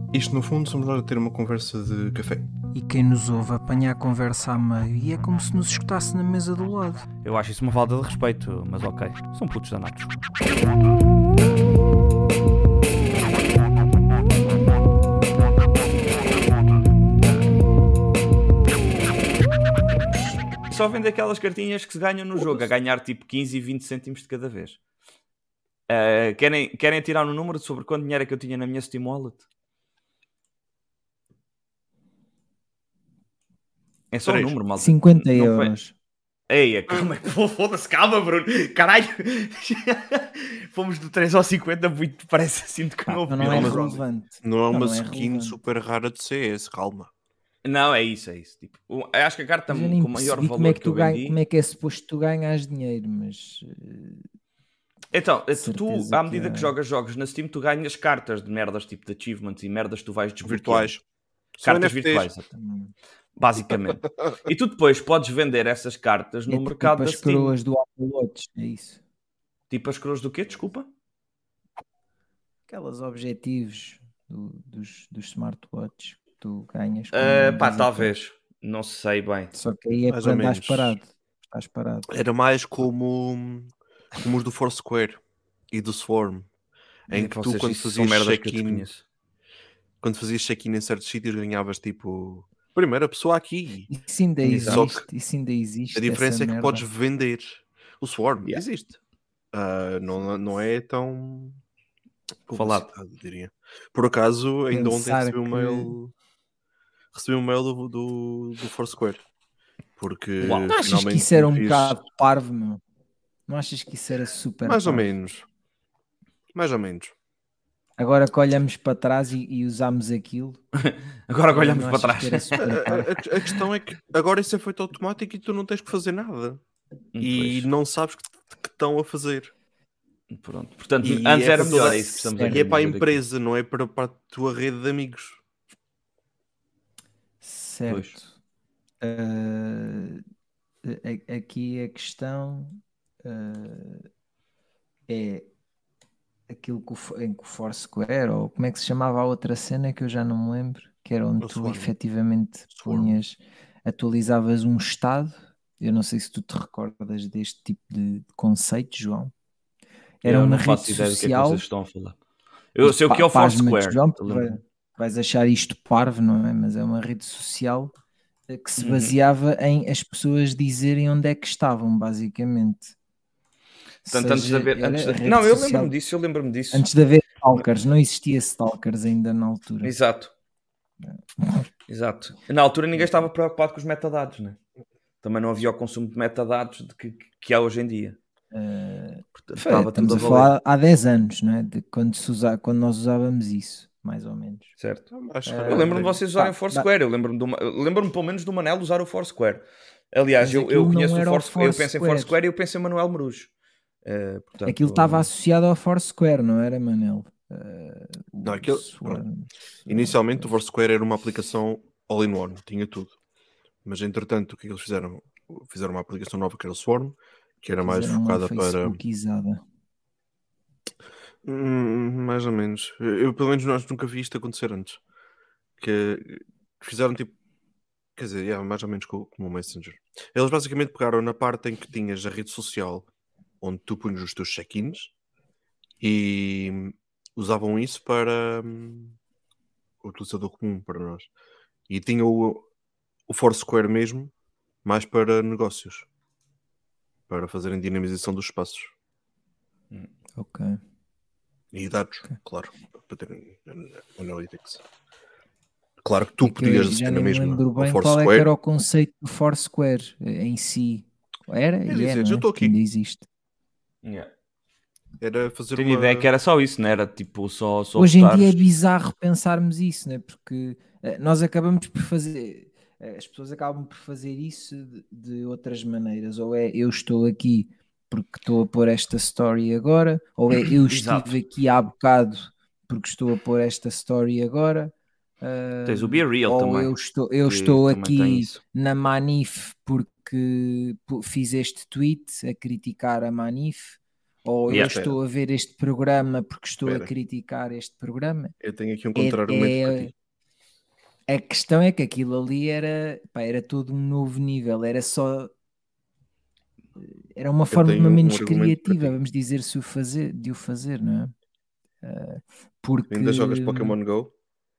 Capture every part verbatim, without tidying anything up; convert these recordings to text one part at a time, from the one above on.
Isto, no fundo, somos nós a ter uma conversa de café. E quem nos ouve apanha a conversa a meio e é como se nos escutasse na mesa do lado. Eu acho isso uma falta de respeito, mas ok, são putos danados. Só vende aquelas cartinhas que se ganham no jogo, a ganhar tipo quinze e vinte cêntimos de cada vez. Uh, querem, querem tirar um número sobre quanto dinheiro é que eu tinha na minha Steam Wallet? É só um número, malta. cinquenta euros. Ei, calma, foda-se, calma, Bruno. Caralho. Fomos do três ao cinquenta, muito parece assim de que Ah, não não, não é relevante. Não é uma Não, não é skin relevante. super rara de C S, calma. Não, é isso, é isso. Tipo, eu acho que a carta Mas eu nem com maior percebi valor como é que, que tu eu ganha, vendi... como é que é suposto tu ganhas dinheiro, mas... uh, Então, tu, certeza à que medida que, é. jogas jogos na Steam, tu ganhas cartas de merdas, tipo de achievements e merdas que tu vais desbloqueando. Virtuais. Cartas São virtuais, N F Ts. Hum. basicamente. E tu depois podes vender essas cartas no É mercado tipo da as Steam. coroas do Apple Watch, é isso. Tipo as coroas do quê? Desculpa? Aquelas objetivos do- dos, dos smartwatches que tu ganhas. quando Uh, pá, vendes talvez. Não sei bem. aquilo. Só que aí é Mais para ou andares menos. parado. Estás parado. Era mais como, como os do Foursquare e do Swarm, em que tu, Vocês, quando isso são fazias merdas que eu check-in, desconheço. quando fazias check-in em certos sítios, ganhavas tipo primeira pessoa aqui. Isso ainda Exato. existe. Isso ainda existe. A diferença essa é que merda. podes vender. O Swarm Yeah. existe. Ah, não, não é tão Falado. publicitado, diria. Por acaso, ainda ontem Pensar recebi um que- mail. Recebi um mail do, do, do Foursquare. Porque Uau. Não achas que finalmente isso era um fiz- bocado parvo, meu? Não achas que isso era super Mais ou parvo? menos. Mais ou menos. Agora que olhamos para trás e, e usamos aquilo, Agora que não olhamos para achas trás. que era A, super a- parvo? a- a questão é que agora isso é feito automático e tu não tens que fazer nada. E Pois. não sabes que, que estão a fazer. Pronto. Portanto, E antes é era para melhor, toda- é isso que estamos É. a E querer é para a dizer aqui. empresa, não é para, para a tua rede de amigos. Certo. Ah, a- aqui a questão ah, é aquilo que o, Fo- em que o Foursquare, ou como é que se chamava a outra cena que eu já não me lembro, que era onde O tu Swarm. efetivamente Swarm. punhas, atualizavas um estado. Eu não sei se tu te recordas deste tipo de, de conceito, João. Era Eu uma não rede faço ideia do que é que social. vocês estão a falar. Eu sei o que é o Pa- pasma-te, Foursquare. João, Eu porque lembro. vai- vais achar isto parvo, não é? Mas é uma rede social eh, que se Uhum. baseava em as pessoas dizerem onde é que estavam, basicamente. Portanto, antes de Seja, haver. era Antes de- a rede Não, eu social- lembro-me disso, eu lembro-me disso. Antes de haver stalkers, não existia stalkers ainda na altura. Exato. Exato. Na altura ninguém estava preocupado com os metadados, né? Também não havia o consumo de metadados de que, que há hoje em dia. Eh, Portanto, foi- estava estamos tudo a a valer. falar há dez anos, não é? De quando, se usa, quando nós usávamos isso, mais ou menos. Certo. Acho que Eh, Eu lembro-me de vocês usarem Tá, o Foursquare. Eu lembro-me, de uma- eu lembro-me pelo menos do Manel usar o Foursquare. Aliás, Mas eu, aquilo eu não conheço o era o Foursquare. Eu penso em Foursquare. Foursquare e eu penso em Manuel Merujo. Eh, portanto, Aquilo estava associado ao Foursquare, não era, Manel? Eh, o Não, aquilo- Swarm- Inicialmente o Foursquare era uma aplicação all-in-one, tinha tudo. Mas entretanto, o que é que eles fizeram? Fizeram uma aplicação nova que era o Swarm, que era mais Fizeram uma focada para. Facebookizada. Hum, mais ou menos. Eu, pelo menos, nós nunca vi isto acontecer antes. Que fizeram tipo. Quer dizer, é mais ou menos co- como o Messenger. Eles basicamente pegaram na parte em que tinhas a rede social onde tu punhas os teus check-ins e usavam isso para hum, o utilizador comum para nós. E tinha o, o Foursquare mesmo, mais para negócios, para fazerem dinamização dos espaços Ok. e dados, Ok. claro, para terem analytics. Claro que tu É que eu podias já aceder na nem me mesma lembro ao bem qual é que Foursquare. era o conceito do Foursquare eh, em si. Era Quer e é, dizer, não eu é? estou Que aqui. ainda existe. Yeah. Era fazer Tenho uma... ideia que era só isso, não era? Tipo, só, só Hoje em dia é postares. bizarro pensarmos isso, né? Porque eh, nós acabamos por fazer, eh, as pessoas acabam por fazer isso de, de outras maneiras. Ou é eu estou aqui porque estou a pôr esta story agora, ou é eu Exato. estive aqui há bocado porque estou a pôr esta story agora. Tens o Ahm, Be Real ou também. eu estou, eu que estou também tem aqui isso. na Manif porque pu- fiz este tweet a criticar a Manif, ou Yeah. eu estou a ver este programa porque estou Espera. a criticar este programa. Eu tenho aqui um É- contra-argumento é- para ti. A questão é que aquilo ali era, pá, era todo um novo nível, era só era uma forma tenho um menos argumento para criativa, ti. vamos dizer, se o fazer, de o fazer, não é? Ah, porque Ainda jogas Pokémon Go?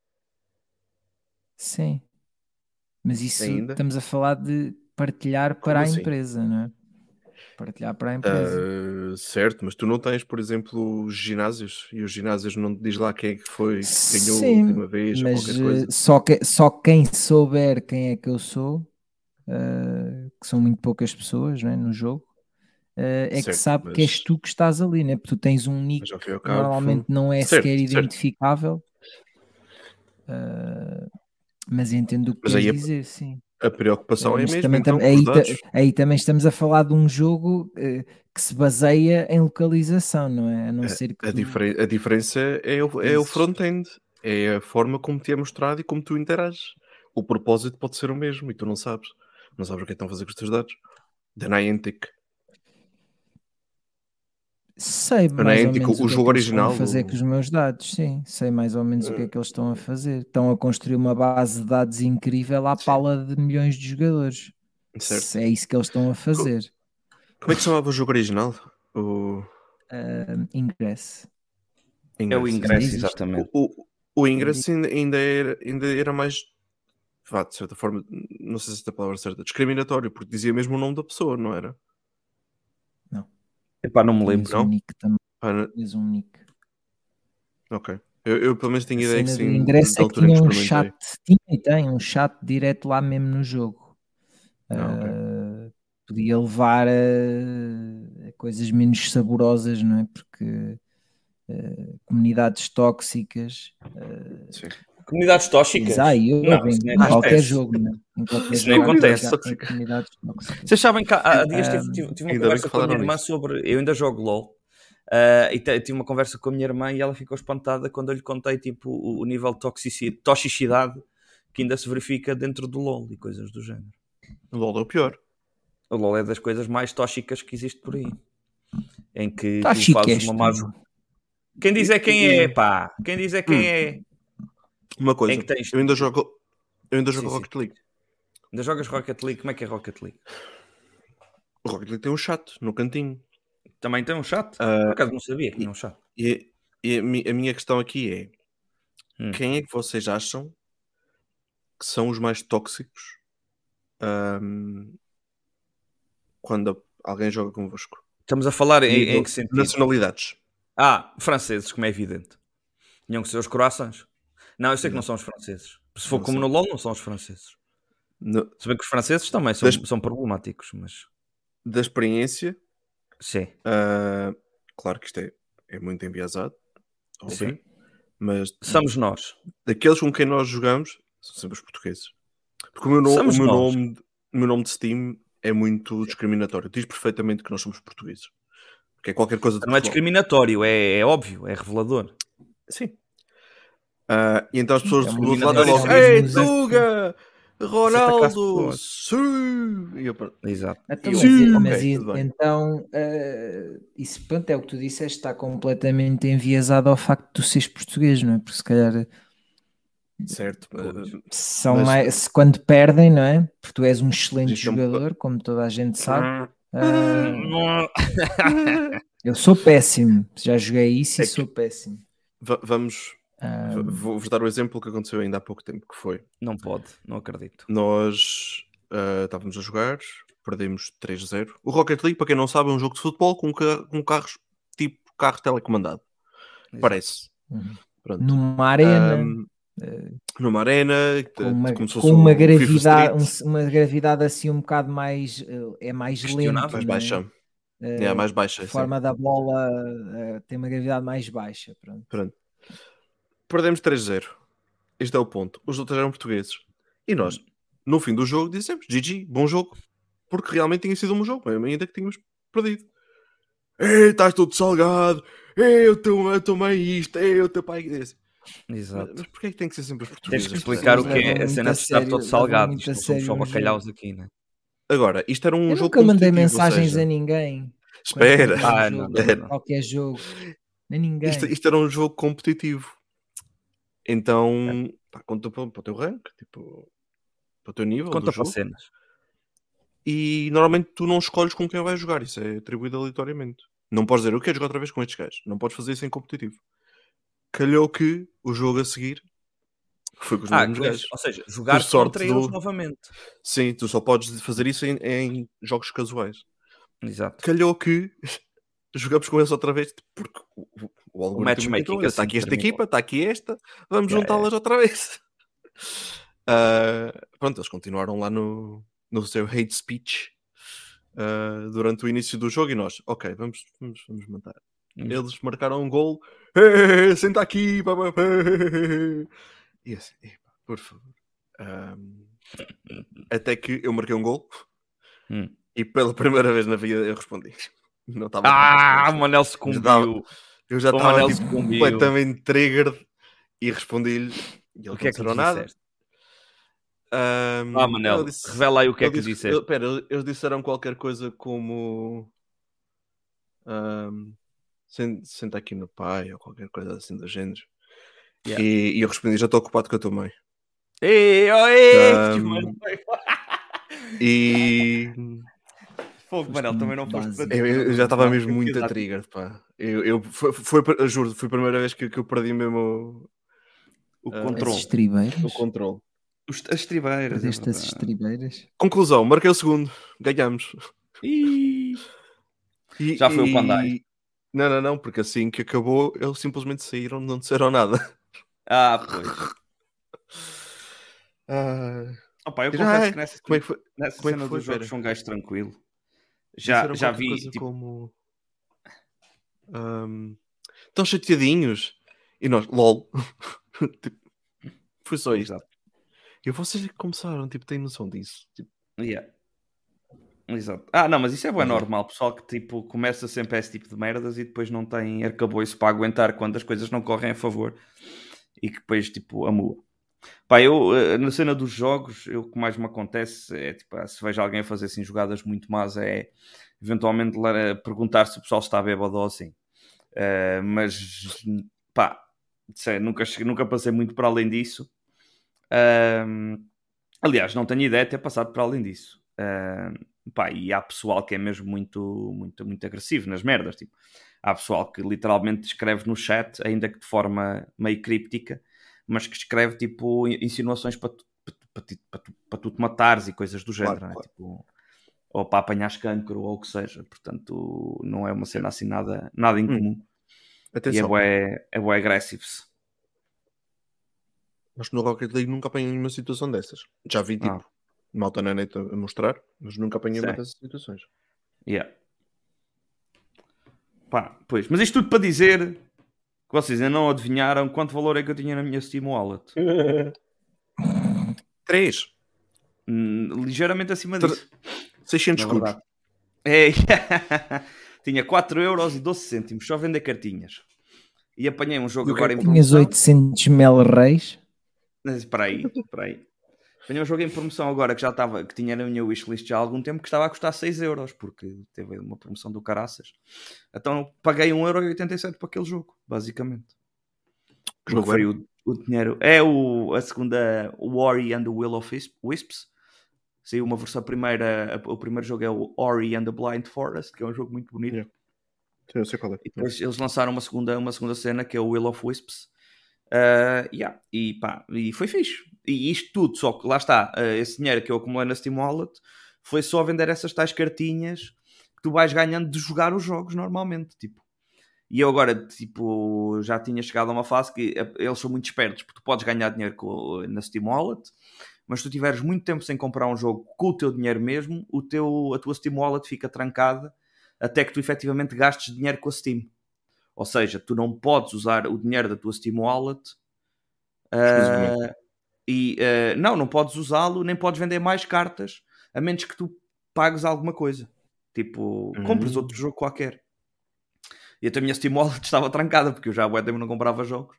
sim, mas isso Ainda? estamos a falar de partilhar Como para a assim? empresa, não é? Partilhar para a empresa. Ah, certo, mas tu não tens, por exemplo, os ginásios, e os ginásios não te diz lá quem é que foi que ganhou a Sim, última vez ou mas qualquer coisa. eh, só, que, só quem souber quem é que eu sou, eh, que são muito poucas pessoas, não é, no jogo, eh, é que Certo, sabe que és mas- tu que estás ali, né? Porque tu tens um nick Mas ao fim e ao que cabo, normalmente não é certo, sequer certo. identificável, eh, mas entendo o que Mas queres aí a- dizer, sim. A preocupação Eh, é mas mesmo, também então, tam- com os aí, ta- dados. aí também estamos a falar de um jogo eh, que se baseia em localização, não é? A não ser que A, tu diferen- a diferença é o, é o dizes- front-end, é a forma como te é mostrado e como tu interages. O propósito pode ser o mesmo e tu não sabes. Não sabes o que é que estão a fazer com os teus dados. Da Niantic. Sei A mais ou Niantic, menos o o que é jogo que eles estão a original. fazer o- com os meus dados, sim. Sei mais ou menos o que é que eles estão a fazer. Estão a construir uma base de dados incrível à Sim. pala de milhões de jogadores. Certo. Se é isso que eles estão a fazer. Como é que se chamava o jogo original? O Uh, Ingress. É o Ingress. ingresso, existe. exatamente. O, o, o Ingress ainda, ainda, era, ainda era mais, vá, de certa forma, não sei se esta palavra é certa, discriminatório, porque dizia mesmo o nome da pessoa, não era? Não. Epá, não me lembro. Tinhas um Não? nick também. Ah, não- Tinhas um nick. ok. Eu, eu pelo menos tenho A ideia que cena do sim, Ingress da é que altura em que tinha um experimentei. chat. Tinha e tem um chat direto lá mesmo no jogo. Ah, ok. Uh, podia levar a, a coisas menos saborosas, não é? Porque uh, comunidades tóxicas uh, Sim. Comunidades tóxicas? Diz, ah, eu Não, bem, isso nem em qualquer acontece. jogo, né? Em qualquer Isso jogo nem há acontece. comunidade- há comunidades tóxicas. Vocês sabem que há, há dias tive, Um, tive, tive uma ainda bem conversa que com a minha falaram irmã nisso. sobre. Eu ainda jogo LOL. Uh, e te- tive uma conversa com a minha irmã e ela ficou espantada quando eu lhe contei tipo, o, o nível de toxicidade, toxicidade que ainda se verifica dentro do LOL e coisas do género. O LoL é o pior. O LOL é das coisas mais tóxicas que existe por aí. Em que Tá tu chique fazes este, uma má... meu. Quem diz é quem é, pá. Quem diz é quem Hum. é. Uma coisa, Em que tens, eu ainda tipo- jogo, eu ainda jogo Sim, sim. Rocket League. Ainda jogas Rocket League? Como é que é Rocket League? O Rocket League tem um chat no cantinho. Também tem um chat? Ah, Por acaso não sabia que tinha um chat. E, e a, mi- a minha questão aqui é: Hum. quem é que vocês acham que são os mais tóxicos ahm, quando alguém joga convosco? Estamos a falar em, Nível em que sentido? Nacionalidades. Ah, franceses, como é evidente. Tinham que ser os croissants. Não, eu sei que não Não. são os franceses. Se for Não como são. no LoL, não são os franceses. No- Se bem que os franceses também são, Das- são problemáticos, mas... da experiência, Sim, ah, claro que isto é, é muito enviesado, óbvio, sim. mas Somos nós. daqueles com quem nós jogamos são sempre os portugueses. Porque o meu, no- o Somos meu nós. nome, o meu nome de Steam é muito discriminatório. Diz perfeitamente que nós somos portugueses. Porque é qualquer coisa de Não é Portugal. discriminatório, é, é óbvio, é revelador. Sim. Ah, e então as pessoas É do uma outro lado discriminatório, falam: isso é Ei, mesmo Tuga! Ronaldo! pessoas. Sim! E eu, pronto, Exato. Então, E mas, eu, e- ok, mas e- tudo bem. então uh, isso pronto, é o que tu disseste, está completamente enviesado ao facto de tu seres português, não é? Porque se calhar certo. ah, são Mas- mais, se quando perdem, não é? Porque tu és um excelente Isto é um jogador, como toda a gente sabe. Ah, Uh, eu sou péssimo, já joguei isso É e que- sou péssimo. va- vamos. Ah, v- Vou-vos dar o exemplo que aconteceu ainda há pouco tempo, que foi. Não pode, não acredito. Nós ah, estávamos a jogar, perdemos três a zero. O Rocket League, para quem não sabe, é um jogo de futebol com, ca- com carros tipo carro telecomandado. Exato. Parece. uhum. Pronto. Numa arena, Ahm, numa arena, com de- uma, como se com fosse uma um FIFA gravidade, Street, um- uma gravidade assim um bocado mais, eh, é mais Questionável. lento, mais não é? baixa. Eh, É, mais baixa. a sim. forma da bola eh, tem uma gravidade mais baixa, pronto. Pronto. Perdemos três a zero. Este é o ponto. Os outros eram portugueses. E nós, no fim do jogo, dissemos G G, bom jogo. Porque realmente tinha sido um bom jogo, ainda que tínhamos perdido. Ei, estás todo salgado. Ei, eu tomo- eu tomei isto. Ei, eu teu pai desse. Mas, Exato. mas porquê é que tem que ser sempre os Tens portugueses? que a explicar o pessoas que é levam a muito cena a de estar sério- todo levam salgado. muito Isto a não somos só sério um bacalhaus aqui, né? Agora, isto era um Eu jogo nunca mandei competitivo, ou mensagens seja, a ninguém. Espera. Quando Ah, um não, jogo, não, não. qualquer jogo, nem ninguém. Isto, isto era um jogo competitivo. Então, pá, conta para, para o teu rank, tipo, para o teu nível Conta do para jogo. cenas. E normalmente tu não escolhes com quem vais jogar. Isso é atribuído aleatoriamente. Não podes dizer, eu quero jogar outra vez com estes gajos. Não podes fazer isso em competitivo. Calhou que o jogo a seguir foi com os Ah, mesmos com esses- gajos. ou seja, Por jogar sorte contra eles do... novamente. Sim, tu só podes fazer isso em, em jogos casuais. Exato. Calhou que jogamos com eles outra vez porque o, o, o algoritmo matchmaking encontrou. Está assim aqui esta terminou. equipa, está aqui esta, vamos Yeah, juntá-las outra vez. Uh, pronto, eles continuaram lá no, no seu hate speech uh, durante o início do jogo e nós, ok, vamos, vamos, vamos matar. Hum. Eles marcaram um gol, hey, senta aqui, pá, pá, pá. E assim, epa, por favor. Um, até que eu marquei um gol Hum. e pela primeira vez na vida eu respondi. Não estava Ah, o Manel sucumbiu. Eu já O estava Manel tipo, sucumbiu. completamente triggered e respondi-lhe e ele O que é que não lhe disseram nada. disseste? Um, Ah, Manel, disse, revela aí o que é que lhe disse, disseste. eu, pera, eles disseram qualquer coisa como um, senta aqui no pai ou qualquer coisa assim do género. Yeah. E, e eu respondi, já estou ocupado com a tua mãe. Ei, oh, ei, Um, Manel. e Fogo, Manel, também não foste para eu, eu já estava mesmo muito a trigger. trigger, pá. Eu, eu, foi, foi, eu juro, foi a primeira vez que, que eu perdi mesmo O uh, As controle. estribeiras? o controle. Os- As tribeiras. Perdeste é as verdade. estribeiras? Conclusão, marquei o segundo, ganhamos. Ih, E, Já foi o e- Pandai. Não, não, não, porque assim que acabou, eles simplesmente saíram, não disseram nada. Ah, pois. Ah, Opa, eu já confesso é. que nessa, Como é que foi? nessa Como é que cena foi, dos jogos Pera? sou um gajo tranquilo. Já, Disseram já qualquer vi, coisa tipo, como um, tão chateadinhos e nós, lol. Tipo, foi só isto. Exato. E vocês é que começaram, tipo, têm noção disso. Tipo, Yeah. Exato. Ah, não, mas isso é bem Mas é. normal. Pessoal que tipo começa sempre esse tipo de merdas e depois não tem arcabouço para aguentar quando as coisas não correm a favor e que depois tipo amua. Pá, eu eh, na cena dos jogos, eu, o que mais me acontece é tipo, ah, se vejo alguém a fazer assim jogadas muito más, é eventualmente lá, eh, perguntar se o pessoal está bêbado ou assim. Eh, mas pá, sei, nunca, cheguei- nunca passei muito para além disso. Ahm, aliás, não tenho ideia de ter passado para além disso. Ahm, pá, e há pessoal que é mesmo muito, muito, muito agressivo nas merdas. Tipo, há pessoal que literalmente escreve no chat, ainda que de forma meio críptica, mas que escreve tipo insinuações para tu, para tu, para tu, para tu, para tu te matares e coisas do género, Claro, né? claro. Tipo, ou para apanhares cancro ou o que seja. Portanto, não é uma cena assim nada, nada incomum. Hum. E é Atenção, bué, é bué agressivo-se. mas no Rocket League nunca apanhei nenhuma situação dessas. Já vi, tipo, Ah, malta na net a a mostrar, mas nunca apanhei uma sim. dessas situações. Yeah. Pá, pois. Mas isto tudo para dizer que vocês ainda não adivinharam quanto valor é que eu tinha na minha Steam Wallet. Três. Hum, ligeiramente acima Tre- disso. seiscentos Na escudos. verdade. É, tinha quatro euros e doze cêntimos só vender cartinhas. E apanhei um jogo E o que é agora em que- Tinhas promoção. oitocentos mel reis? Mas Espera aí, espera aí. Apanhei um jogo em promoção agora que já estava, que tinha na minha wishlist já há algum tempo, que estava a custar seis euros, porque teve uma promoção do caraças. Então paguei um euro e oitenta e sete para aquele jogo, basicamente. Que Porque jogo foi era? o, o dinheiro. É o, a segunda, o Ori and the Will of Wisp- Wisps. Saiu uma versão, a primeira, a- o primeiro jogo é o Ori and the Blind Forest, que é um jogo muito bonito. Yeah. Sim, eu sei qual é. E depois eles lançaram uma segunda, uma segunda cena que é o Will of Wisps. Uh, yeah. e, pá, e foi fixe. E isto tudo, só que lá está, uh, esse dinheiro que eu acumulei na Steam Wallet foi só vender essas tais cartinhas que tu vais ganhando de jogar os jogos normalmente. Tipo. E eu agora, tipo, já tinha chegado a uma fase que eles são muito espertos, porque tu podes ganhar dinheiro com, na Steam Wallet, mas se tu tiveres muito tempo sem comprar um jogo com o teu dinheiro mesmo, o teu, a tua Steam Wallet fica trancada até que tu efetivamente gastes dinheiro com a Steam. Ou seja, tu não podes usar o dinheiro da tua Steam Wallet uh, e uh, não, não podes usá-lo, nem podes vender mais cartas, a menos que tu pagues alguma coisa. Tipo, Hum. compres outro jogo qualquer. E a minha Steam Wallet estava trancada, porque eu já há bué tempo não comprava jogos.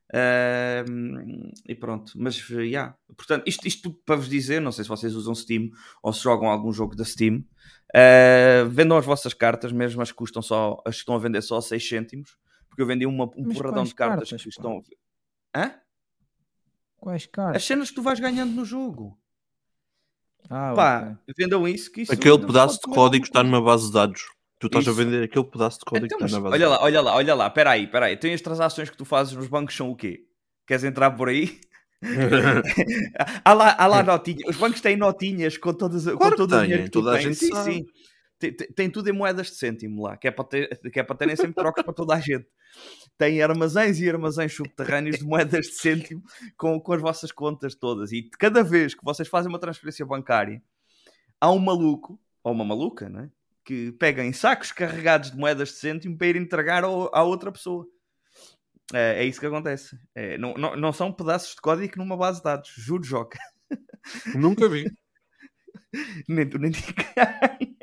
Uh, e pronto, mas já yeah. Portanto, isto, isto tudo para vos dizer, não sei se vocês usam Steam ou se jogam algum jogo da Steam, uh, vendam as vossas cartas, mesmo as que custam só, as que estão a vender só a seis cêntimos, porque eu vendi uma, um Mas porradão quais de cartas, cartas, que pá? estão. Hã? Quais cartas? As cenas que tu vais ganhando no jogo. Ah, Pá, ok. vendam isso, que isso Aquele ainda pedaço de pode comer alguma código está coisa. numa base de dados. Tu estás a Isso. vender aquele pedaço de código Então, que está mas na base olha de lá, dados. olha lá, olha lá, espera aí, espera aí. Então as transações que tu fazes nos bancos são o quê? Queres entrar por aí? há, lá, há lá notinhas. Os bancos têm notinhas com, todas, com Claro que todo o dinheiro têm, que tu toda a tens. gente Sim, sabe. sim. Tem, tem, tem tudo em moedas de cêntimo lá, que é, para ter, que é para terem sempre trocos para toda a gente. Tem armazéns e armazéns subterrâneos de moedas de cêntimo com, com as vossas contas todas. E cada vez que vocês fazem uma transferência bancária, há um maluco, ou uma maluca, não é? Que pega em sacos carregados de moedas de cêntimo para ir entregar ao, à outra pessoa. É, é isso que acontece. É, não, não, não são pedaços de código numa base de dados. Juro, Joca. Nunca vi. nem tu nem ninguém.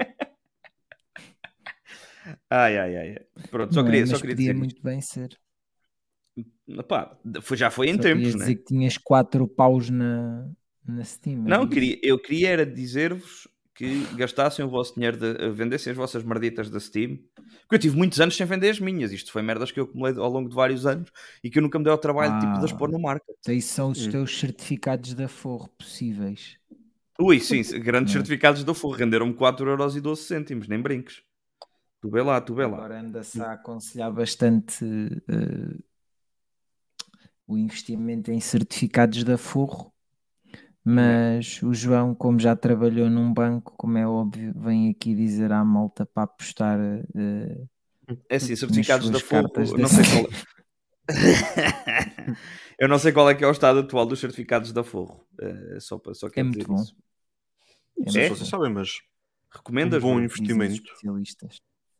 Ai, ai, ai. Pronto, só Não é, queria, mas só queria podia dizer muito isto. bem ser. Epá, foi, já foi em Só tempos, querias né? dizer que tinhas quatro paus na, na Steam. Não, é eu isso? queria, eu queria era dizer-vos que gastassem o vosso dinheiro, de, vendessem as vossas merditas da Steam. Porque eu tive muitos anos sem vender as minhas. Isto foi merdas que eu acumulei ao longo de vários anos e que eu nunca me dei ao trabalho tipo, de as Ah, pôr no market. então isso são os Hum. teus certificados de aforro possíveis. Ui, sim, grandes Não é? certificados do forro. Renderam-me quatro euros e doze cêntimos, nem brinques. Tu vê lá, tu vê lá. Agora anda-se a aconselhar bastante uh, o investimento em certificados de aforro, mas o João, como já trabalhou num banco, como é óbvio, vem aqui dizer à malta para apostar uh, É assim, nas certificados da suas cartas forro, da não sei Steam. qual é. Eu não sei qual é que é o estado atual dos certificados da forro. É só, para, só É quero muito dizer bom. isso. Não É sei É? se muito vocês bom, sabem, mas um Recomendas, bom Bruno? dizem os investimento. especialistas.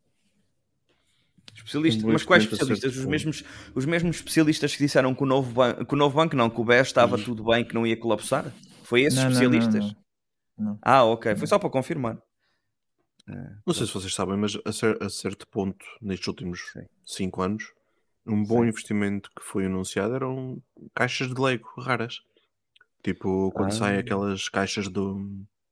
Especialista, Um bom mas quais investimento a especialistas? certo Os ponto. mesmos, os mesmos especialistas que disseram que o novo banco, que o novo banco não, que o B E S estava tudo bem, que não ia colapsar? Foi esses Não, não, não, especialistas? não, não. Ah, ok. Foi Não. só para confirmar. Não sei se vocês sabem, mas a, cer- a certo ponto, nestes últimos Sim. cinco anos, um bom Sim. investimento que foi anunciado eram caixas de Lego raras. Tipo, quando Ah. saem aquelas caixas do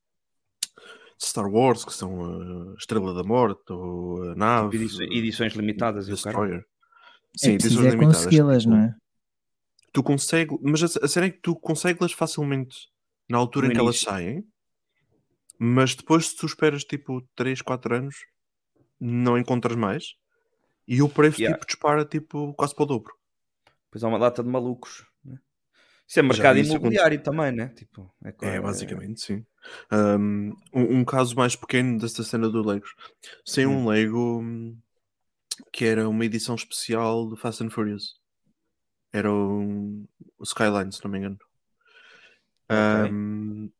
Star Wars, que são a Estrela da Morte, ou a nave, Tipo edições, edições limitadas e o cara. Destroyer. Sim, É preciso edições é limitadas. consegui-las, tipo, não é? Tu consegues, mas a, a cena é que tu consegues facilmente na altura No em que elas início. saem, mas depois se tu esperas tipo três, quatro anos, não encontras mais, e o preço Yeah. tipo dispara tipo quase para o dobro. Depois há uma data de malucos. Né? Isso é Já mercado vi isso imobiliário também, né? Tipo, é, É, é- basicamente, sim. Um, um, um caso mais pequeno desta cena do Legos. Sem Hum. um Lego hum, que era uma edição especial do Fast and Furious. Era um, o Skyline, se não me engano. Ok. Um,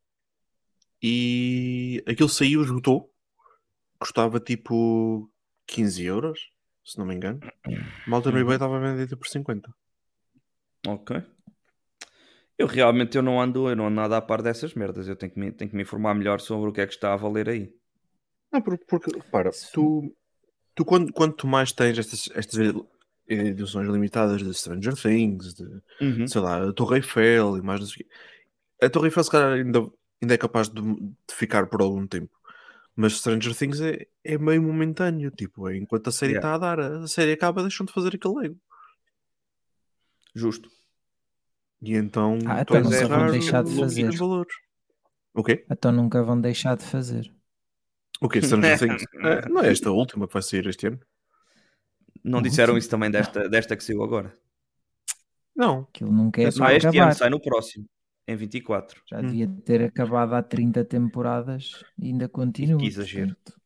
e aquilo saiu, esgotou. Custava tipo quinze euros, se não me engano. Malta no Uhum. eBay estava a vender por cinquenta. Ok. Eu realmente eu não ando, eu não ando nada a par dessas merdas. Eu tenho que me, tenho que me informar melhor sobre o que é que está a valer aí. Não, porque, porque repara, tu, tu quando, quando tu mais tens estas, estas edições limitadas de Stranger Things, de, Uhum. sei lá, a Torre Eiffel e mais não sei o quê. A Torre Eiffel se calhar ainda, ainda é capaz de, de ficar por algum tempo. Mas Stranger Things é, é meio momentâneo, tipo, é enquanto a série está Yeah. a dar, a série acaba, deixam de fazer aquele Lego. Justo. E então Ah, então Pois é, nunca vão torna-se deixar de raro fazer. os valores. O quê? Então nunca vão deixar de fazer. O quê? Stranger Things? Ah, não é esta a última que vai sair este ano? Não A disseram última? isso também desta, desta que saiu agora? Não. Aquilo nunca é É só- Não, para este acabar. ano sai no próximo, em vinte e quatro. Já Hum. devia ter acabado há trinta temporadas e ainda continua. Que exagero. portanto,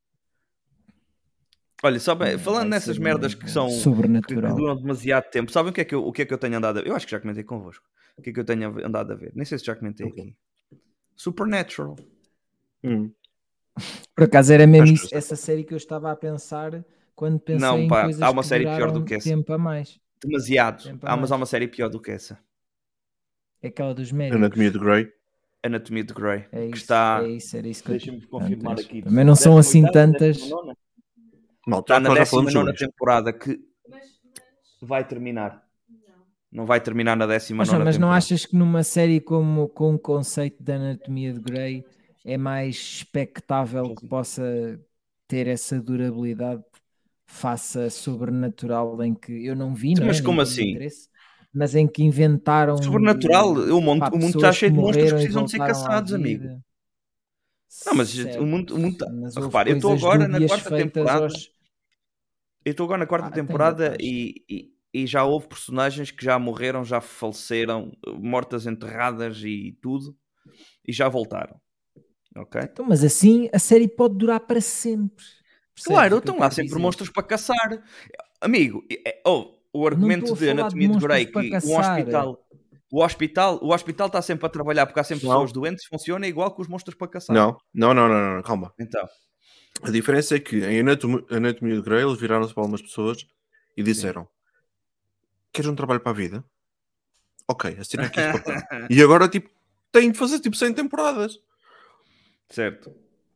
Olha, só bem, não, falando vai nessas ser merdas mesmo que são que, que sobrenatural. duram demasiado tempo, sabem o que é que eu, o que é que eu tenho andado a ver? Eu acho que já comentei convosco. O que é que eu tenho andado a ver? Nem sei se já comentei Ok. aqui. Supernatural. Hum. Por acaso era mesmo Acho que isso- sei. essa série que eu estava a pensar quando pensei Não, em pá, coisas há uma que série pior duraram do que essa. tempo a mais. Demasiado. Tempo a Ah, mas há mais. uma série pior do que essa. É aquela dos médicos. Anatomia de Grey. Anatomia de Grey. É que isso, está... é isso, era isso que eu... Deixa-me Pronto, confirmar é. aqui. Também não são assim décima oitava, tantas. décima nona? Malta, Está já na nós já décima falamos sobre nona isto. temporada que vai terminar. Não vai terminar na décima Mas, nona mas não temporada. achas que numa série como com o conceito da Anatomia de Grey é mais expectável que possa ter essa durabilidade face a Sobrenatural, em que eu não vi, não é? Mas Nem como tenho assim? interesse, mas em que inventaram Sobrenatural, o mundo, pá, o mundo está pessoas cheio que de monstros que morreram e precisam de ser voltaram à caçados, amigo. vida. Não, mas o Certo, mundo, o mundo tá... mas houve Repara, eu estou coisas agora na dúbias quarta feitas temporada. aos... Eu estou agora na quarta Ah, tem temporada detalhes. e, e, e já houve personagens que já morreram, já faleceram, mortas, enterradas e tudo, e já voltaram. Ok? Então, mas assim a série pode durar para sempre. Percebes Claro, o que eu estão lá quero sempre dizer? monstros para caçar. Amigo, é- oh, o Não argumento estou a de falar de Anatomia de monstros Grey para que um caçar. hospital, o hospital, o hospital está sempre a trabalhar porque há sempre Não. pessoas doentes, funciona igual que os monstros para caçar. Não, não, não, não, não, calma. Então, A diferença é que em Anatom- Anatomia de Grey eles viraram-se para algumas pessoas e disseram: queres um trabalho para a vida? Ok, assina aqui este papel. E agora, tipo, tem de fazer tipo cem temporadas. certo.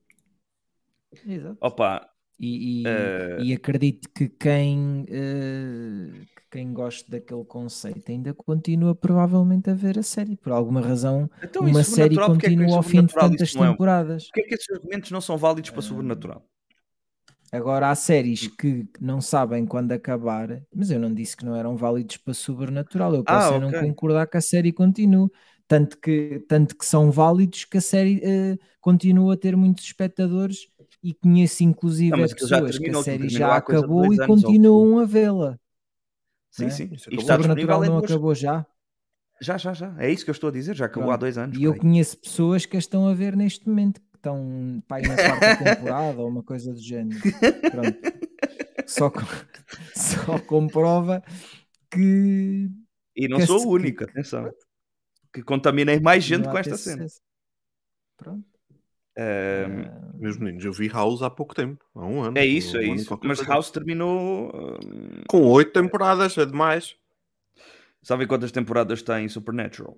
Exato. Opa, E, e, eh, e acredito que quem, eh, que quem goste daquele conceito ainda continua provavelmente a ver a série. Por alguma razão, então e uma série Sobrenatural, porque é que em continua ao fim de Sobrenatural isso tantas não é? temporadas. Porque é que esses argumentos não são válidos para Ah, Sobrenatural? Agora há séries que não sabem quando acabar, mas eu não disse que não eram válidos para Sobrenatural. Eu Ah, posso é não ok. concordar que a série continue, tanto que, tanto que são válidos que a série eh, continua a ter muitos espectadores e conheço Não, inclusive mas aquilo já pessoas que a terminou, aquilo série terminou já há coisa de acabou dois e anos, ou o que foi. continuam a vê-la. Sim, Né? sim. Isso E acabou. está disponível Sobrenatural em não duas. acabou já. Já, já, já. É isso que eu estou a dizer. Já acabou há Pronto. dois anos. E eu por aí. conheço pessoas que a estão a ver neste momento, que estão pá, aí na quarta temporada ou uma coisa do género. Pronto. Só, co- só comprova que, E não que, sou o que- único, que atenção. Que contaminei mais gente continua com a ter esta cena. sucesso. Pronto. Ahm, Ah, Meus meninos, eu vi House há pouco tempo, há um ano. é isso, é um ano e isso. qualquer Mas coisa. House terminou. ahm, Com oito temporadas, é demais. Sabem quantas temporadas tem Supernatural?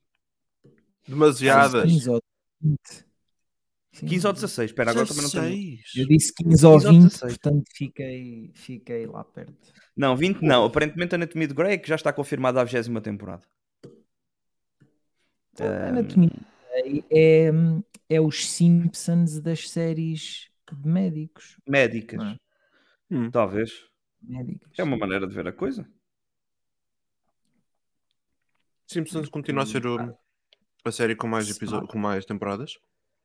Demasiadas. quinze ou vinte. Sim, quinze ou dezasseis. Espera, agora também não tenho. dezasseis. eu disse quinze ou quinze ou vinte, dezasseis. portanto fiquei, fiquei lá perto. Não, vinte não. Aparentemente a Anatomia de Grey é que já está confirmada a vigésima temporada. Então, a Ahm, Anatomia é, é os Simpsons das séries de médicos. médicas. Não é? Hum. Talvez. Médicas. É uma maneira de ver a coisa. Simpsons continua a ser o- a série com mais, episo- com mais temporadas.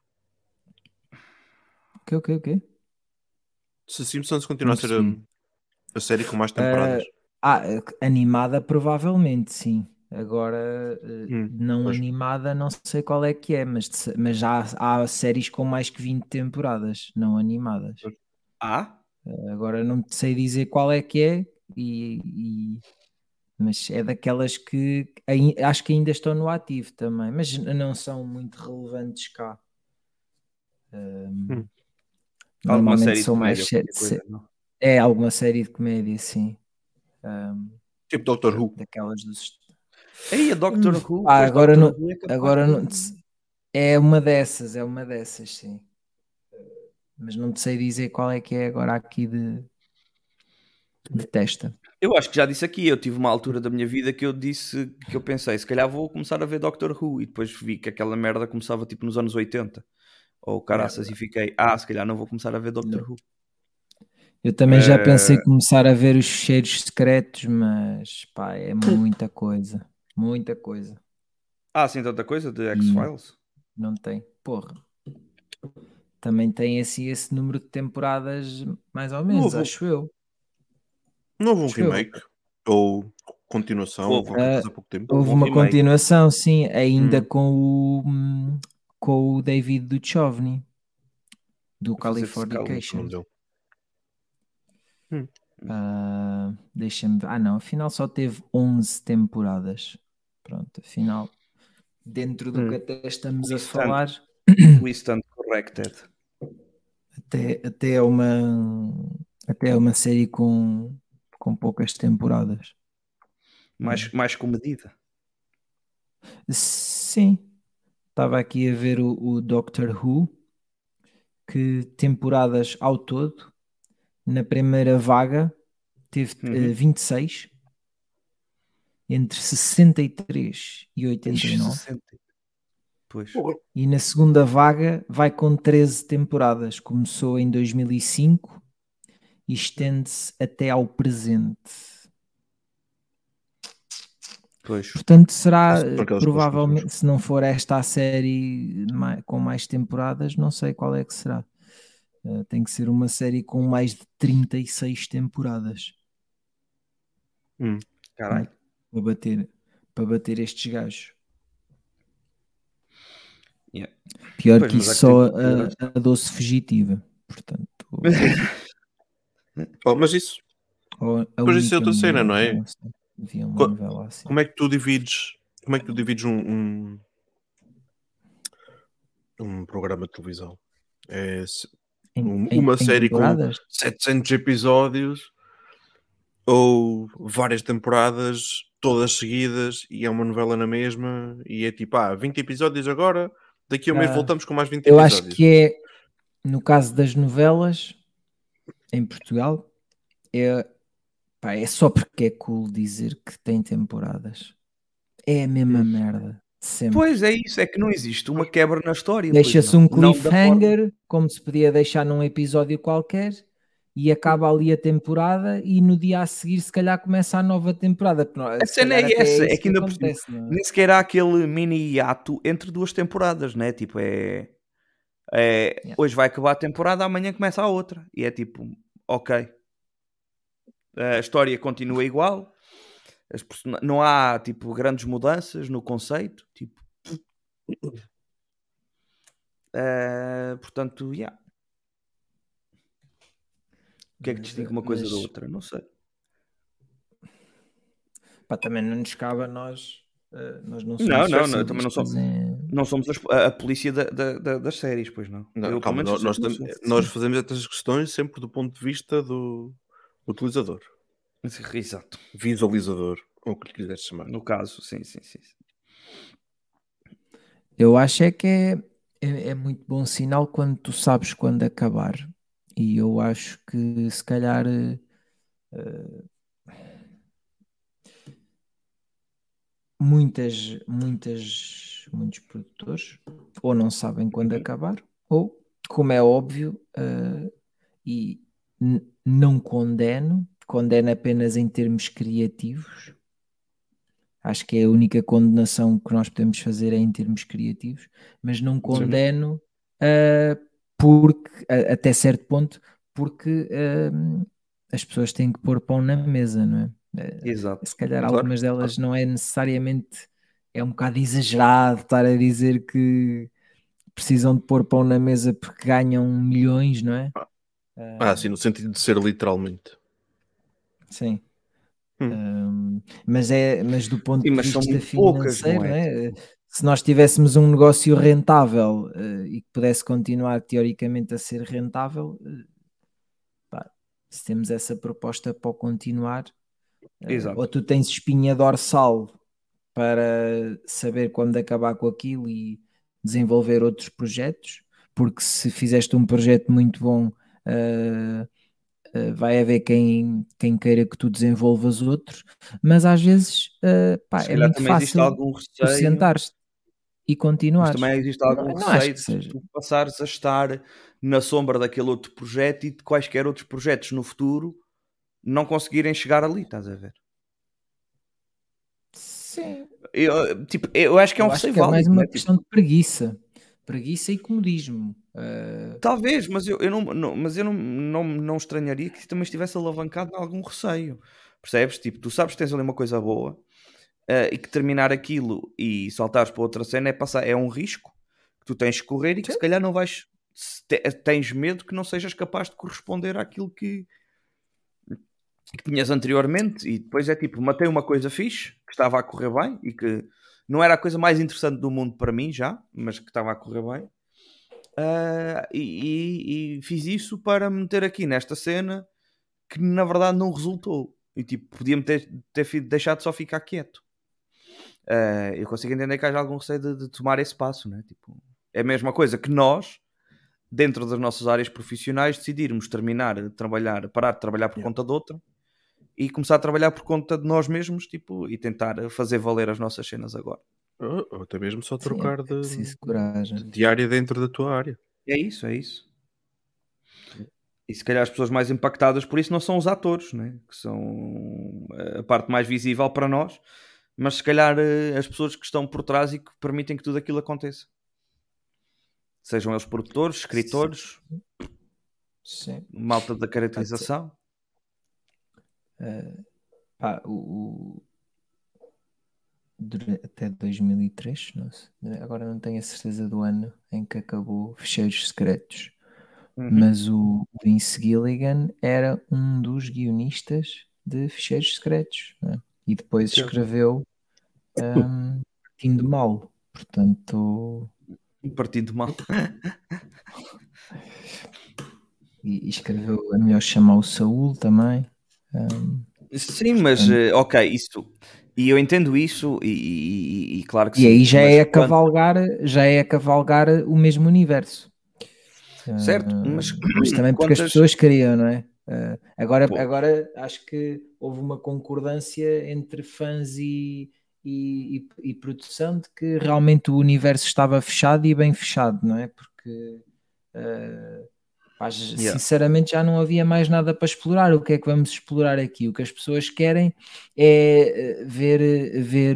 O que, o que, o quê? Se Simpsons continua Não a ser percebi. a, a série com mais temporadas. Ah, animada provavelmente, sim. Agora, eh, Hum, não pois. animada, não sei qual é que é, mas, de- mas já há, há séries com mais que vinte temporadas, não animadas. Pois. Ah? Eh, Agora não te sei dizer qual é que é, e, e- mas é daquelas que ai- acho que ainda estão no ativo também, mas não são muito relevantes cá. Hum. Alguma Normalmente série de são mais. comédia ou sé- qualquer sé- coisa, não? É alguma série de comédia, sim. Um, Tipo Doctor Who. daquelas dos. Aí a Doctor Hum, Who, pá, pois agora Doctor não, Who é capaz agora de... não te- é uma dessas, é uma dessas, sim. Mas não te sei dizer qual é que é agora aqui de, de testa. Eu acho que já disse aqui, eu tive uma altura da minha vida que eu disse, que eu pensei, se calhar vou começar a ver Doctor Who, e depois vi que aquela merda começava tipo nos anos oitenta, ou caraças, e fiquei, ah, se calhar não vou começar a ver Doctor Who. Eu também já pensei Eh, começar a ver os cheiros secretos, mas pá, é muita coisa, muita coisa. Ah, sim, tanta coisa de E X-Files. não tem, porra. Também tem assim esse número de temporadas, mais ou menos, Novo. acho eu. Não houve um Acho eu. remake? Ou continuação, ou Houve. qualquer Ah, coisa há pouco tempo? houve um uma remake. continuação, sim, ainda Hum. com o hum, com o David Duchovny do A fazer Californication. Não deu. Hum. Ah, deixa-me ver. Ah, não, afinal só teve onze temporadas. Pronto, afinal, dentro do Hum. que até estamos We a stand, falar, we stand corrected. até, até é uma até é uma série com, com poucas temporadas. Mais, mais comedida. Sim, estava aqui a ver o, o Doctor Who, que temporadas ao todo, na primeira vaga teve eh, Uhum. vinte e seis, entre sessenta e três e oitenta e nove. sessenta. Pois. E na segunda vaga vai com treze temporadas. Começou em dois mil e cinco e estende-se até ao presente. Pois. Portanto, será Por acaso, provavelmente, pois, se não for esta a série mai- com mais temporadas, não sei qual é que será. Uh, tem que ser uma série com mais de trinta e seis temporadas. Hum. Caralho. Para bater, para bater estes gajos. Yeah. Pior Pois, que mas isso, é que só tem que ter a, a Doce Fugitiva. Portanto, Oh, mas isso, ou a pois isso é única outra cena, não é? novela, sei. Havia uma Co- novela assim. Como é que tu divides, como é que tu divides um, um, um programa de televisão? É se- Em, um- em- uma em série com temporadas? setecentos episódios ou várias temporadas todas seguidas e é uma novela na mesma e é tipo, ah, vinte episódios agora, daqui a um mês Ah, voltamos com mais vinte eu acho episódios. que é, no caso das novelas, em Portugal, é, pá, é só porque é cool dizer que tem temporadas. É a mesma Hum. merda. Sempre. Pois é isso, é que não existe uma quebra na história. Deixa-se pois um não. Não da forma- cliffhanger, como se podia deixar num episódio qualquer, e acaba ali a temporada, e no dia a seguir, se calhar, começa a nova temporada. porque não- A se cena calhar é até essa, é isso que ainda por cima, acontece, não é? nem sequer há aquele mini hiato entre duas temporadas, né? Tipo, é, é Yeah. hoje vai acabar a temporada, amanhã começa a outra. E é tipo, ok. A história continua igual. As person- Não há, tipo, grandes mudanças no conceito. Tipo, eh, portanto, yeah. O que é que Mas, distingue uma coisa mas, da outra? Não sei. pá, também não nos cabe a nós. eh, nós não somos Não, não, não, também não especialistas sou. em... Não somos as- a, a polícia da- da- da- das séries, pois não. Não, Eu, pelo calma, menos, nós, sei nós, que não tam- sou. nós fazemos estas questões sempre do ponto de vista do utilizador, Exato. visualizador, ou o que lhe quiseres chamar. No caso, sim, sim, sim. Eu acho é que é, é, é muito bom sinal quando tu sabes quando acabar. E eu acho que se calhar eh, eh, muitas, muitas, muitos produtores ou não sabem quando Uhum. acabar, ou, como é óbvio, eh, e n- não condeno, condeno apenas em termos criativos. Acho que é a única condenação que nós podemos fazer é em termos criativos, mas não condeno uh, porque, a- até certo ponto, porque uh, as pessoas têm que pôr pão na mesa, não é? Uh, Exato. se calhar Claro, algumas delas não é necessariamente, é um bocado exagerado estar a dizer que precisam de pôr pão na mesa porque ganham milhões, não é? Ah, sim, no sentido de ser literalmente. Sim. Hum. Um, mas é, mas do ponto Sim, de mas são vista muito poucas, financeiro, não não é? é? Se nós tivéssemos um negócio rentável uh, e que pudesse continuar teoricamente a ser rentável, uh, pá, se temos essa proposta para o continuar, uh, Exato. ou tu tens espinha dorsal para saber quando acabar com aquilo e desenvolver outros projetos, porque se fizeste um projeto muito bom, uh, Uh, vai haver quem, quem queira que tu desenvolvas outros, mas às vezes uh, pá, Se é calhar muito também existe fácil algum tu receio, sentares e mas continuares. também existe Não, algum não acho receio que de seja. tu passares a estar na sombra daquele outro projeto e de quaisquer outros projetos no futuro não conseguirem chegar ali, estás a ver? Sim. Eu, tipo, eu acho que é um Eu acho receio que é mais válido, uma né? Tipo, questão de preguiça. Preguiça e comodismo. Uh, talvez, mas eu, eu, não, não- mas eu não, não, não estranharia que também estivesse alavancado em algum receio. Percebes? Tipo, tu sabes que tens ali uma coisa boa, eh, e que terminar aquilo e saltares para outra cena é, passar, é um risco que tu tens que correr e que Sim. se calhar não vais. se te- tens medo que não sejas capaz de corresponder àquilo que, que tinhas anteriormente. E depois é tipo, matei uma coisa fixe que estava a correr bem e que não era a coisa mais interessante do mundo para mim já, mas que estava a correr bem. Ah, e, e- e fiz isso para me meter aqui nesta cena que na verdade não resultou. E tipo, podia-me ter, ter fi- deixado só ficar quieto. Ah, eu consigo entender que haja algum receio de, de tomar esse passo, né? Tipo, é a mesma coisa que nós, dentro das nossas áreas profissionais, decidirmos terminar de trabalhar, parar de trabalhar por Yeah. conta de outra e começar a trabalhar por conta de nós mesmos, tipo, e tentar fazer valer as nossas cenas agora. Ou, ou até mesmo só Sim, trocar é de, preciso coragem. de área dentro da tua área. É isso, é isso. E se calhar as pessoas mais impactadas por isso não são os atores, né? Que são a parte mais visível para nós, mas se calhar as pessoas que estão por trás e que permitem que tudo aquilo aconteça. Sejam eles produtores, escritores, Sim. malta da caracterização. Uh, pá, o, o, durante, até dois mil e três, não sei, agora não tenho a certeza do ano em que acabou Fecheiros Secretos, uhum. Mas o Vince Gilligan era um dos guionistas de Fecheiros Secretos, né? E depois Sim. escreveu um, Partindo Mal, portanto Partindo Mal e, e escreveu A Melhor Chamar o Saúl também. Um, Sim, mas portanto... ok, isso e eu entendo isso e, e, e claro que e sim. E aí já é a quando... cavalgar, já é a cavalgar o mesmo universo. Certo, mas, uh, mas também porque quantas... as pessoas queriam, não é? Uh, agora, agora acho que houve uma concordância entre fãs e, e, e, e produção de que realmente o universo estava fechado e bem fechado, não é? Porque uh, pá, yeah. sinceramente já não havia mais nada para explorar. O que é que vamos explorar aqui? O que as pessoas querem é ver, ver,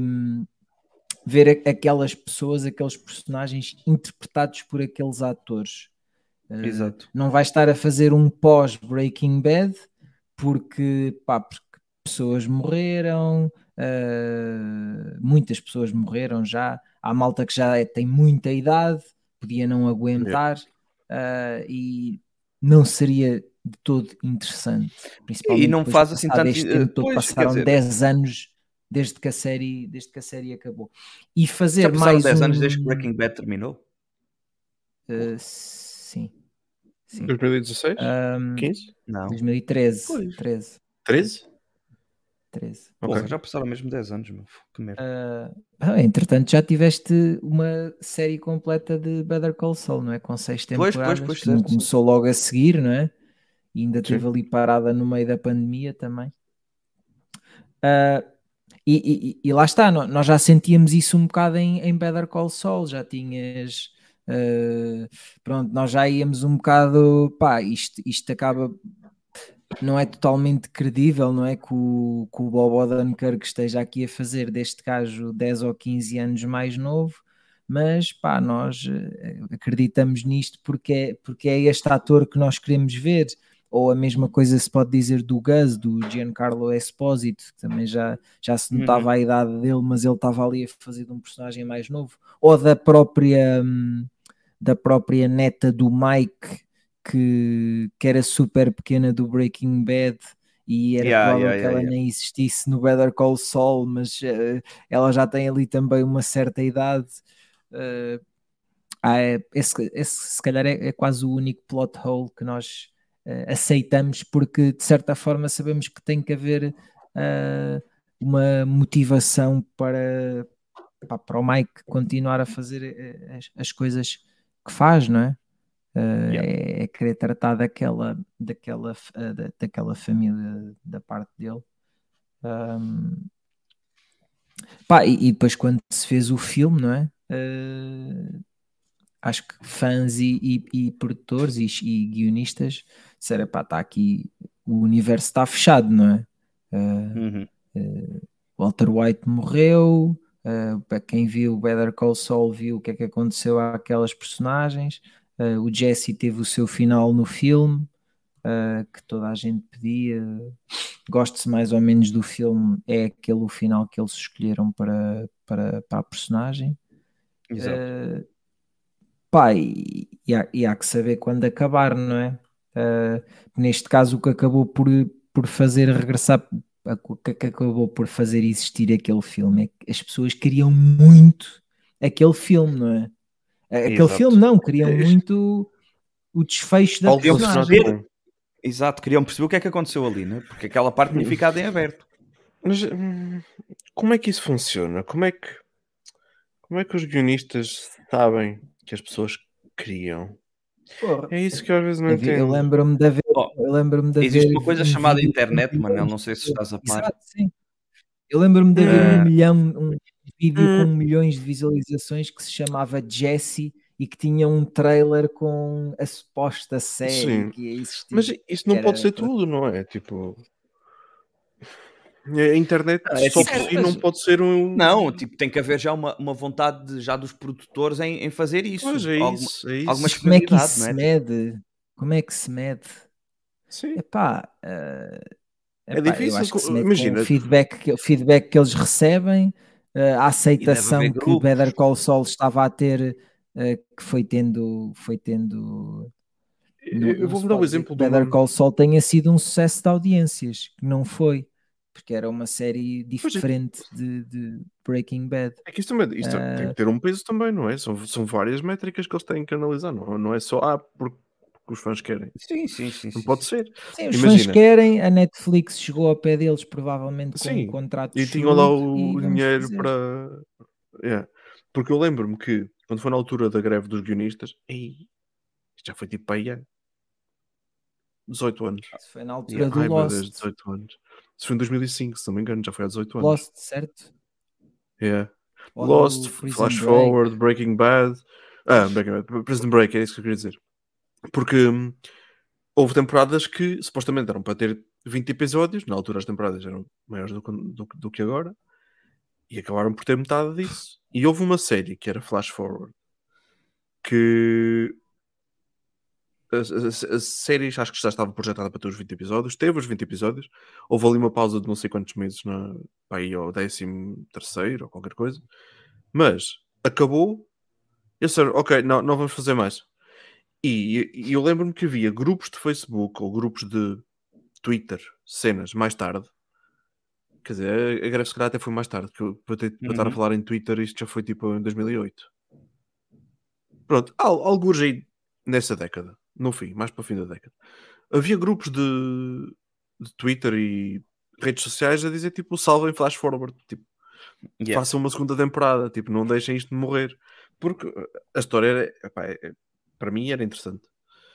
ver aquelas pessoas, aqueles personagens interpretados por aqueles atores. Exato. Uh, não vai estar a fazer um pós Breaking Bad porque, pá, porque pessoas morreram, uh, muitas pessoas morreram já, há malta que já é, tem muita idade, podia não aguentar, uh, e não seria de todo interessante, principalmente e não depois faz de assim passar tanto... este tempo todo, pois, passaram dizer... dez anos desde que a série, desde que a série acabou. E fazer já passaram mais dez um... anos desde que Breaking Bad terminou? Uh, sim. Sim. dois mil e dezasseis? Um, quinze? Não. dois mil e treze. Pois. treze. treze? treze. Porra, okay. já passaram mesmo dez anos, meu. Que merda. Uh, entretanto, já tiveste uma série completa de Better Call Saul, não é? Com seis temporadas, pois, pois, pois, que não certo, começou certo. logo a seguir, não é? E ainda Sim. esteve ali parada no meio da pandemia também. Uh, e, e, e lá está, nós já sentíamos isso um bocado em, em Better Call Saul, já tinhas... Uh, pronto, nós já íamos um bocado, pá, isto, isto acaba, não é totalmente credível, não é, que o, que o Bob Odenkirk esteja aqui a fazer deste gajo dez ou quinze anos mais novo, mas pá, nós acreditamos nisto porque é, porque é este ator que nós queremos ver. Ou a mesma coisa se pode dizer do Gus, do Giancarlo Esposito, que também já, já se notava uhum. a idade dele, mas ele estava ali a fazer de um personagem mais novo. Ou da própria, da própria neta do Mike, que, que era super pequena, do Breaking Bad, e era yeah, provável yeah, que yeah, ela yeah. nem existisse no Better Call Saul, mas uh, ela já tem ali também uma certa idade. Uh, ah, é, esse, esse se calhar é, é quase o único plot hole que nós uh, aceitamos, porque de certa forma sabemos que tem que haver uh, uma motivação para, pá, para o Mike continuar a fazer as, as coisas que faz, não é? Uh, yeah. é, é querer tratar daquela, daquela, uh, da, daquela família da parte dele. Um, pá, e, e depois quando se fez o filme, não é? Uh, acho que fãs e, e, e produtores e, e guionistas disseram, pá, está aqui, o universo está fechado, não é? Uh, uhum. uh, Walter White morreu, uh, para quem viu Better Call Saul viu o que é que aconteceu àquelas personagens, uh, o Jesse teve o seu final no filme, uh, que toda a gente pedia, goste-se mais ou menos do filme, é aquele o final que eles escolheram para, para, para a personagem. Exato. Uh, Pá, e, e, há, e há que saber quando acabar, não é? Uh, neste caso, o que acabou por, por fazer regressar, o que acabou por fazer existir aquele filme é que as pessoas queriam muito aquele filme, não é? Aquele Exato. filme não, queriam muito o desfecho da personagem. Exato, queriam perceber o que é que aconteceu ali, né? Porque aquela parte tinha ficado em aberto. Mas hum, como é que isso funciona? Como é que, como é que os guionistas sabem que as pessoas queriam? Porra. É isso que eu às vezes não eu, entendo. eu lembro-me de haver, oh. eu lembro-me de Existe ver uma coisa um chamada vídeo internet, com Manel, milhões não sei se de- estás a par. Exato, sim. Eu lembro-me de ver um Eh, milhão, um vídeo com Hum. milhões de visualizações que se chamava Jessie e que tinha um trailer com a suposta série Sim. que ia existir. Mas isso que não era pode ser para- tudo, não é? Tipo, a internet Não, é só tipo- por si mas- não pode ser um. Não, tipo, tem que haver já uma, uma vontade de- já dos produtores em, em fazer isso. Pois é Alguma, isso, é isso. alguma Como é que exclusividade, isso não se é? mede? Como é que se mede? Sim. Epá, eh, É epá, eu difícil, acho que se co- mede imagina. com o feedback, que- o feedback que eles recebem, eh, a E deve haver aceitação que grupos. Better Call Saul estava a ter, eh, que foi tendo, foi tendo não, Eu eu não vou se dar o pode dizer exemplo que de Better uma. Call Saul tenha sido um sucesso de audiências, que não foi, porque era uma série Pois é, diferente de, de Breaking Bad. é que isto, também, isto Ah. tem que ter um peso também, não é? São, são várias métricas que eles têm que analisar, não, não é só ah, porque, porque os fãs querem. Sim, sim, sim. Não sim, pode sim. ser. Sim, os Imagina. fãs querem, a Netflix chegou ao pé deles provavelmente com Sim, um contrato e tinham lá churudo e o vamos dinheiro fazer. para. Yeah. Porque eu lembro-me que quando foi na altura da greve dos guionistas, ei, isto já foi tipo para aí há dezoito anos. Isso foi na altura Yeah. do Ai meu Deus, Lost. dezoito anos. Isso foi em dois mil e cinco, se não me engano, já foi há dezoito anos. Lost, certo? Yeah. Ou Lost, do Prison Flash Break. Forward, Breaking Bad. Ah, Breaking Bad. Prison Break, é isso que eu queria dizer. Porque hum, houve temporadas que supostamente eram para ter vinte episódios, na altura as temporadas eram maiores do, que- do, que- do que agora, e acabaram por ter metade disso. E houve uma série que era Flash Forward, que a, a, a série acho que já estava projetada para ter os vinte episódios, teve os vinte episódios, houve ali uma pausa de não sei quantos meses na, para aí ao décimo terceiro ou qualquer coisa, mas acabou. Eu sei, ok, não, não vamos fazer mais. E, e eu lembro-me que havia grupos de Facebook ou grupos de Twitter, cenas, mais tarde. Quer dizer, a, a greve se calhar até foi mais tarde, que eu, para, ter, para estar a Uhum. falar em Twitter, isto já foi tipo em dois mil e oito. Pronto, al, alguns aí nessa década, no fim, mais para o fim da década. Havia grupos de, de Twitter e redes sociais a dizer tipo, salvem Flash Forward, tipo, Yeah. façam uma segunda temporada, tipo, não deixem isto de morrer. Porque a história era, epá, é- para mim era interessante.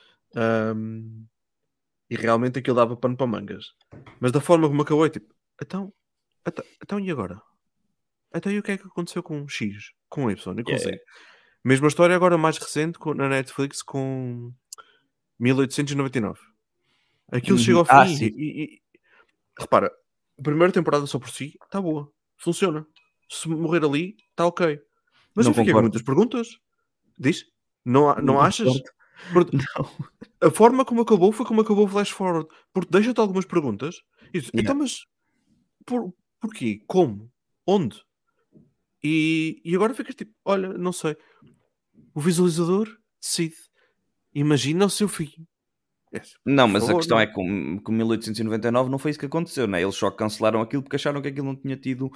Um, e realmente aquilo dava pano para mangas. Mas da forma como acabou, é tipo, então, então, então e agora? Então e o que é que aconteceu com X, com Y e com Yeah, Z? Mesma história agora mais recente com, na Netflix com mil oitocentos e noventa e nove. Aquilo Uhum. chega ao Ah, fim sim. e, e- e- repara, a primeira temporada só por si está boa, funciona. Se morrer ali, está ok. Mas Não eu fiquei com concordo. muitas perguntas. Diz? Não, há- não, Não achas? concordo. Porque Não. a forma como acabou foi como acabou o Flash Forward. Porque deixa-te algumas perguntas. E diz, Yeah. então, mas por, porquê? Como? Onde? E, e agora ficas tipo, olha, não sei. O visualizador decide. Imagina o seu filho. É, Não, por mas a favor, questão não. é que com, com mil oitocentos e noventa e nove não foi isso que aconteceu, né? Eles só cancelaram aquilo porque acharam que aquilo não tinha tido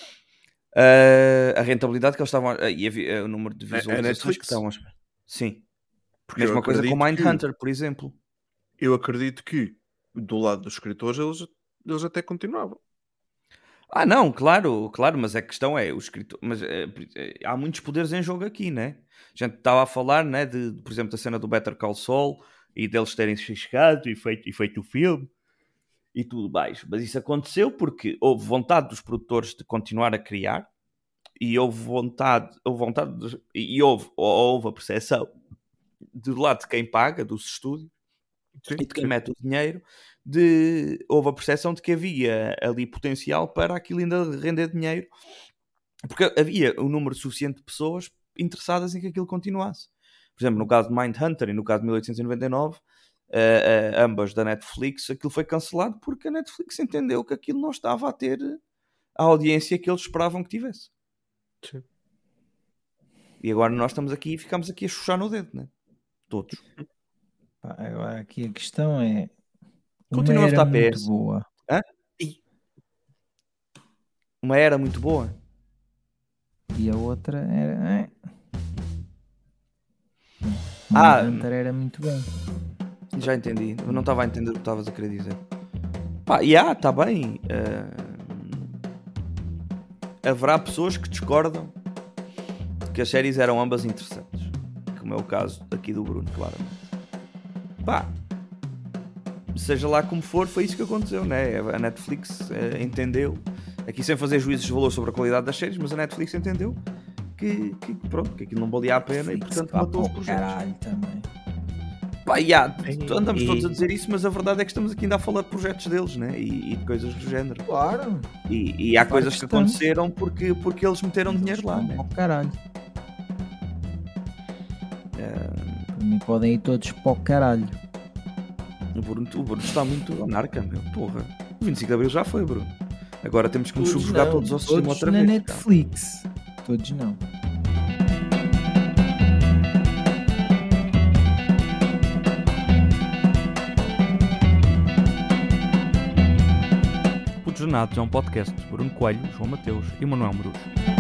ah, a rentabilidade que eles estavam a, e havia- o número de A- a visualizações que Netflix? estavam a esperar. Sim. Porque eu Mesma coisa com acredito que Mindhunter, por exemplo. eu acredito que do lado dos escritores eles, eles até continuavam. Ah, não, claro, claro, mas a questão é, o escritor, mas eh, eh, há muitos poderes em jogo aqui, né? A gente estava a falar, né, de, por exemplo, da cena do Better Call Saul e deles terem chegado e feito, e feito o filme e tudo mais. Mas isso aconteceu porque houve vontade dos produtores de continuar a criar e houve vontade, houve vontade de, e houve, houve a percepção do lado de quem paga, dos estúdios, Sim, e de quem sim. mete o dinheiro, de, houve a percepção de que havia ali potencial para aquilo ainda render dinheiro, porque havia um número suficiente de pessoas interessadas em que aquilo continuasse. Por exemplo, no caso de Mindhunter e no caso de mil oitocentos e noventa e nove, uh, uh, ambas da Netflix, aquilo foi cancelado porque a Netflix entendeu que aquilo não estava a ter a audiência que eles esperavam que tivesse. Sim. E agora nós estamos aqui e ficamos aqui a chuchar no dedo, né? Todos. Pá, agora aqui a questão é, uma Continua a era votar muito P S. boa. Hã? Uma era muito boa. E a outra era. É. Ah, Mindhunter era muito bem. já entendi. Eu não estava a entender o que estavas a querer dizer. Pá, e yeah, está bem. Uh, haverá pessoas que discordam que as séries eram ambas interessantes. Como é o caso aqui do Bruno, claramente. Pá, seja lá como for, foi isso que aconteceu, né? A Netflix uh, entendeu, aqui sem fazer juízos de valor sobre a qualidade das séries, mas a Netflix entendeu que, que pronto, que aquilo não valia a pena e portanto matou os projetos. Caralho, também. Pá, yeah, andamos E- todos a dizer isso, mas a verdade é que estamos aqui ainda a falar de projetos deles, né? E, e de coisas do género. Claro. E, e há Claro coisas que que estamos. aconteceram porque, porque eles meteram dinheiro lá, né? Oh, caralho. Eh, Para mim podem ir todos para o caralho. o, Bruno, o Bruno está muito anarca, meu. Porra. O vinte e cinco de Abril já foi, Bruno. Agora temos que nos Todos subjugar não, todos ao sistema todos outra na vez. Netflix. Todos não. Putos Danados é um podcast de Bruno Coelho, João Mateus e Manuel Morujo.